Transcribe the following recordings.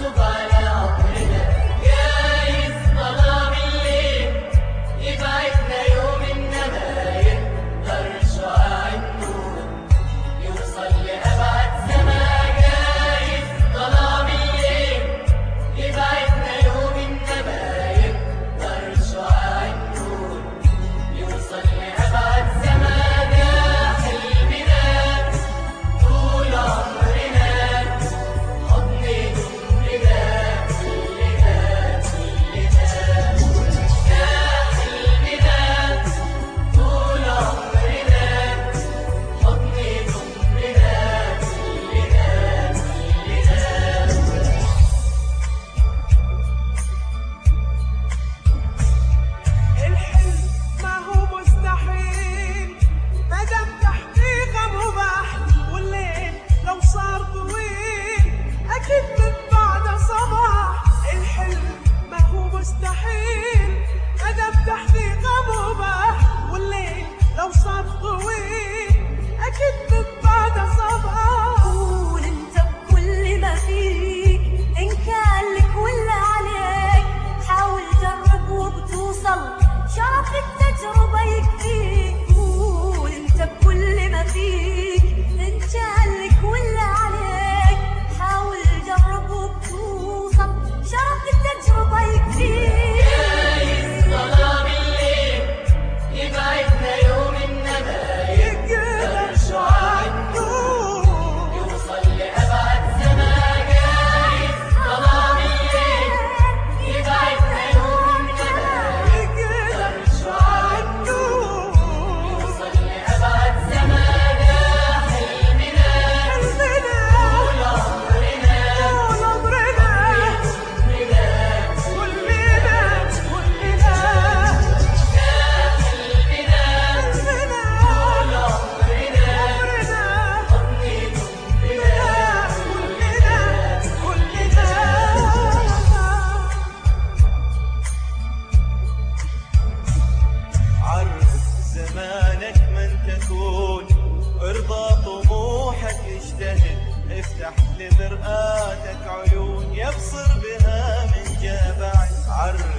لمرآتك عيون يبصر بها من جبع. عرف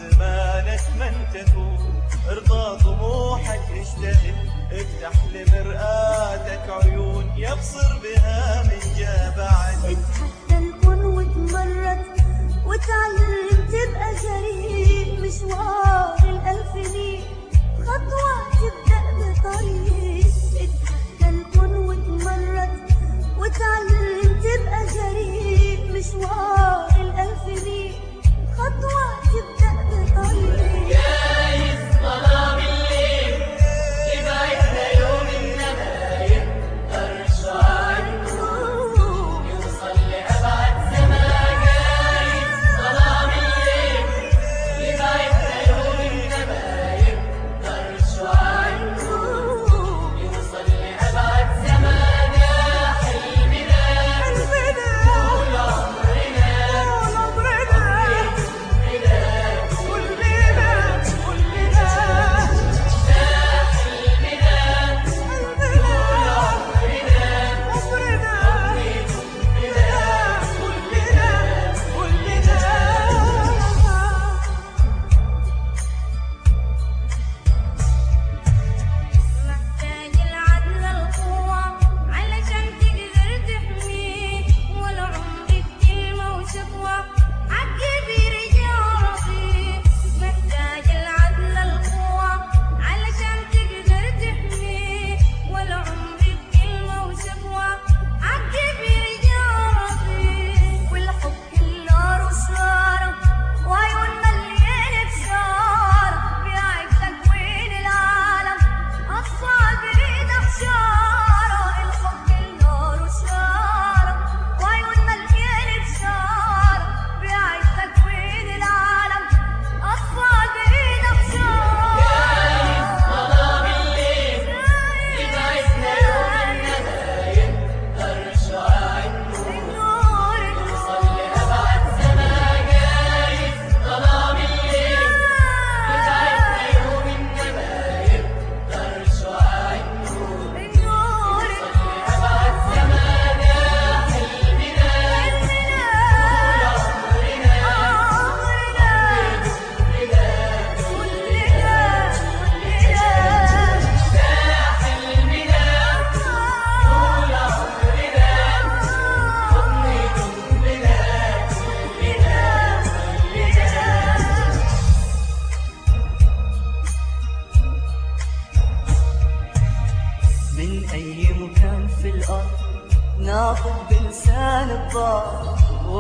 زمانك من تكون، ارضى طموحك اجتهد، افتح لمرآتك عيون يبصر بها من جبع. اتحدى الكون وتمرد وتعلم تبقى جريء، مشوار الألف ميل خطوة تبدأ بطريق. اتحدى الكون وتمرد وتعلم تبقى جريء، مشوار الألف ميل خطوة تبدأ بطريق. جايز ظلام الليل يبعدنا يوم إنما يقدر شعاعه يوصل لأبعد سما. جايز ظلام الليل يبعدنا يوم إنما يقدر شعاعه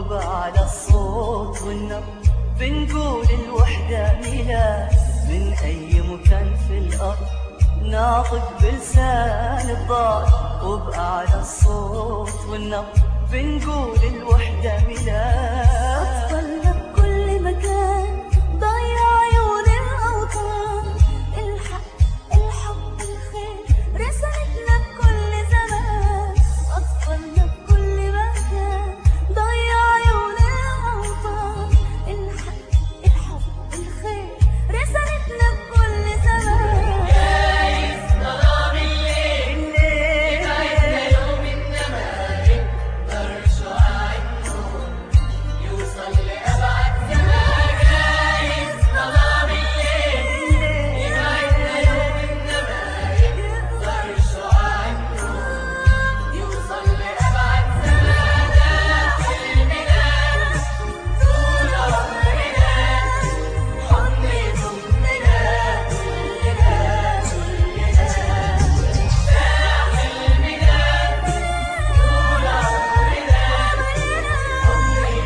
وبعلى الصوت والنبض بنقول الوحدة ميلاد من أي مكان في الأرض ناطق بلسان الضاد وبأعلى الصوت والنبض بنقول الوحدة ميلاد. أطفالنا بكل مكان ضيع عيون الأوطان، الحق الحب الخير رسالتنا بكل زمان. أطفالنا بكل مكان ضيع عيون الأوطان، الحق الحب الخير رسالتنا بكل زمان. جايز ظلام الليل يبعدنا يوم إنما يقدر شعاع النور يوصل لأبعد زمان. جايز ظلام الليل يبعدنا يوم إنما يقدر شعاع النور يوصل لأبعد زمان. ده حلمنا طول عمرنا حضن ضمنا كلنا كلنا. ده حلمنا طول عمرنا حضن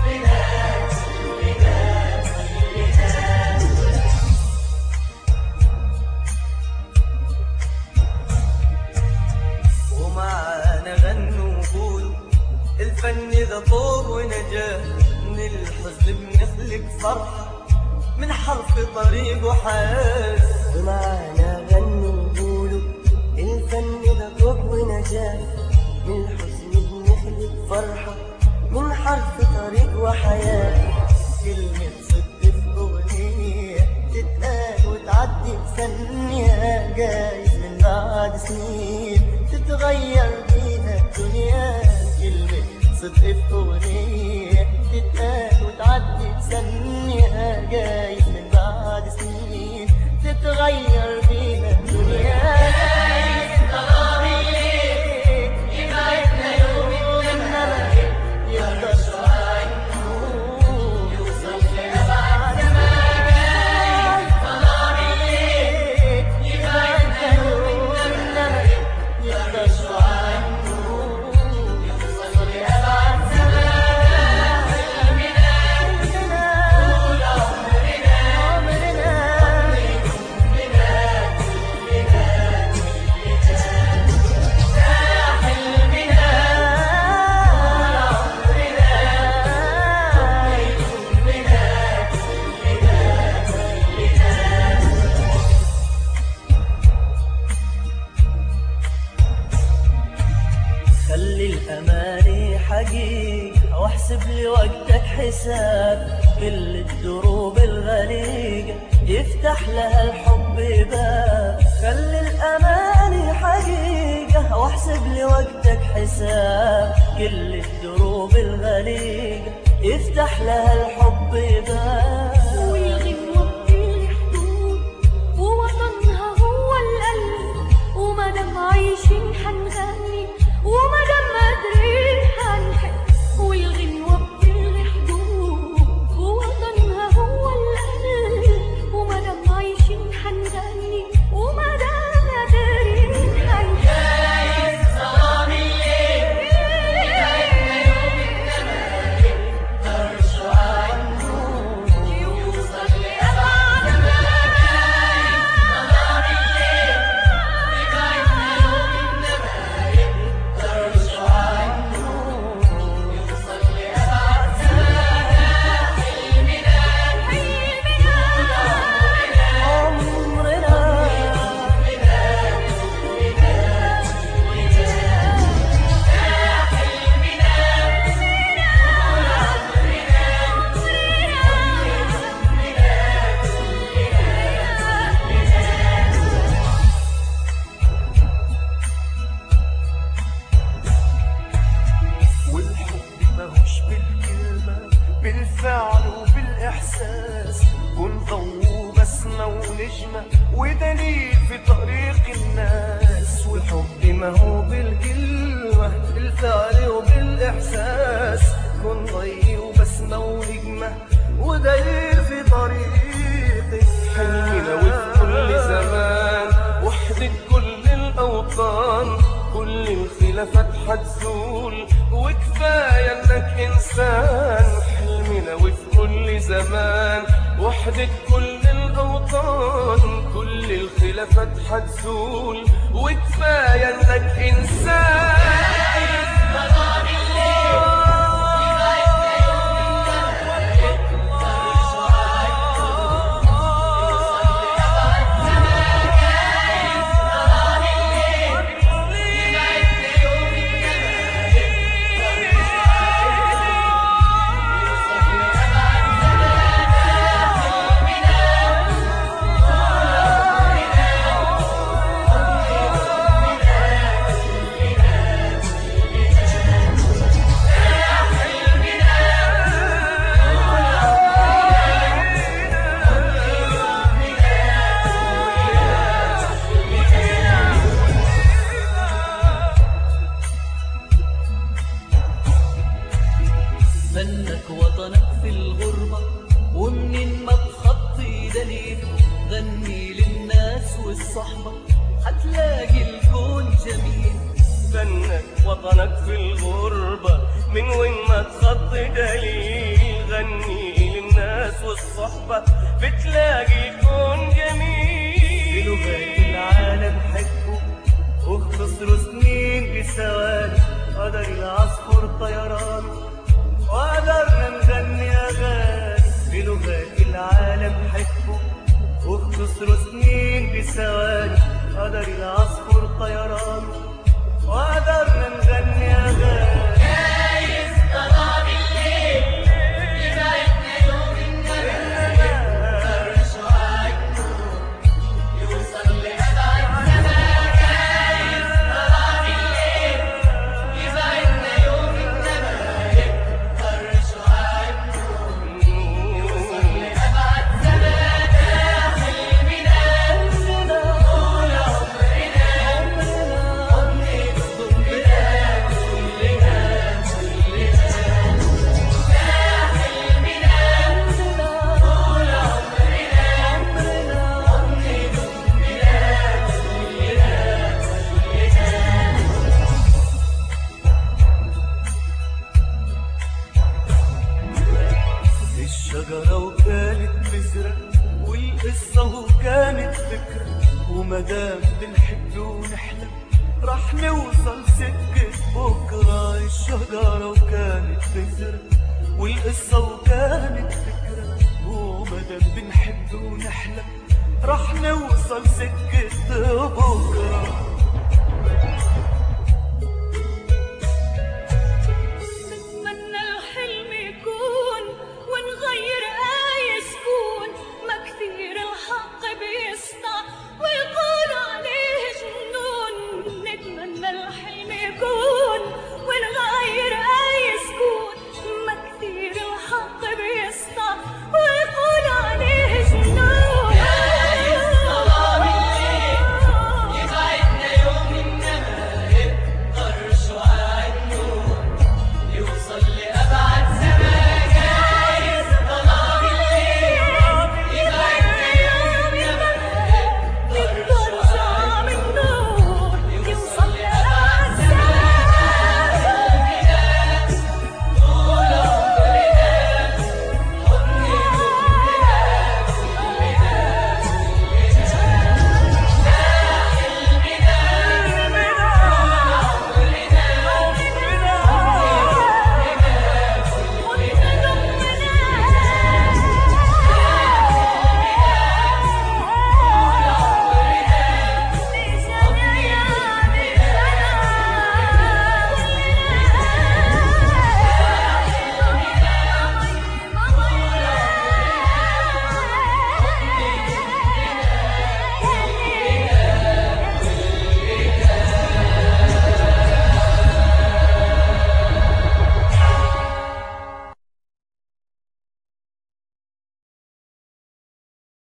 ضمنا كلنا كلنا. ومعانا غنوا وقولوا الفن ذا طوق ونجاة، من الحزن بنخلق فرحة من حرف طريق وحياة. ومعانا غنوا وقولوا الفن ذا طوق ونجاة، من الحزن بنخلق فرحة من حرف طريق وحياة. كلمة صدق في أغنية تتقال وتعدي بثانية، جايز من بعد سنين تتغير بيها الدنيا. كلمة صدق في أغنية تتقال وتعدي بثانية، جايز من بعد سنين تتغير بيها الدنيا. ظلام الليل يبعدنا يوم إنما يقدر شعاع النور يوصل لأبعد زمان. ظلام الليل يبعدنا يوم إنما يقدر شعاع النور يوصل لأبعد زمان. حلمنا طول عمرنا خلي الأماني حقيقة واحسب لي وقتك حساب، كل الدروب الغليقة يفتح لها الحب باب. خلي الأماني حقيقة واحسب لي وقتك حساب، كل الدروب الغليقة يفتح لها الحب باب. والغنوة بكل حدود ووطنها هو القلب، ومادام عايشين حنغني ومادام قادرين حنحب. والغنوة بكل حدود ووطنها هو القلب، ومادام عايشين حنغني ومادام قادرين حنحب. جايز ظلام الليل يبعدنا يوم إنما يقدر شعاع النور يوصل لأبعد زمان. ظلام الليل يبعدنا يوم إنما يقدر شعاع النور يوصل لأبعد زمان. حلمنا والحب ماهوش بالكلمة، بالفعل وبالإحساس. كن ضوء وبسمة ونجمة ودليل في طريق الناس. والحب ما هو بالكلمة، بالفعل وبالإحساس. كن ضوء وبسمة ونجمة ودليل في طريقك. حلمنا وفي كل زمان وحدة كل الأوطان، كل الخلافات حتزول وكفاية انك انسان. إنسان، حلمنا وفي كل زمان وحدة كل الأوطان، كل الخلافات حتزول وكفاية إنك إنسان. منك وطنك في الغربة ومنين ما تخطي دليل، غني للناس والصحبة هتلاقي الكون جميل. فنك وطنك في الغربة من وين ما تخطي دليل، غني للناس والصحبة بتلاقي الكون جميل. بلغات العالم حبه واختصروا سنين بثواني، قدر العصفور طيرانه وقدرنا نغني أغاني. بلغات العالم حبه واختصروا سنين بثواني، قدر العصفور طيرانه وقدرنا نغني أغاني. جايز ظلام الليل يبعدنا يوم النهار، شعاع النور يوصل لأبعد زمان. جايز ظلام الليل يبعدنا يوم النهار، شعاع النور يوصل لأبعد زمان. حلمنا طول الشجرة وكانت بذرة والقصة وكانت فكرة، ومدام بنحب ونحلم رح نوصل سكة بكرة. الشجرة وكانت بذرة والقصة وكانت فكرة، ومدام بنحب ونحلم رح نوصل سكة بكرة.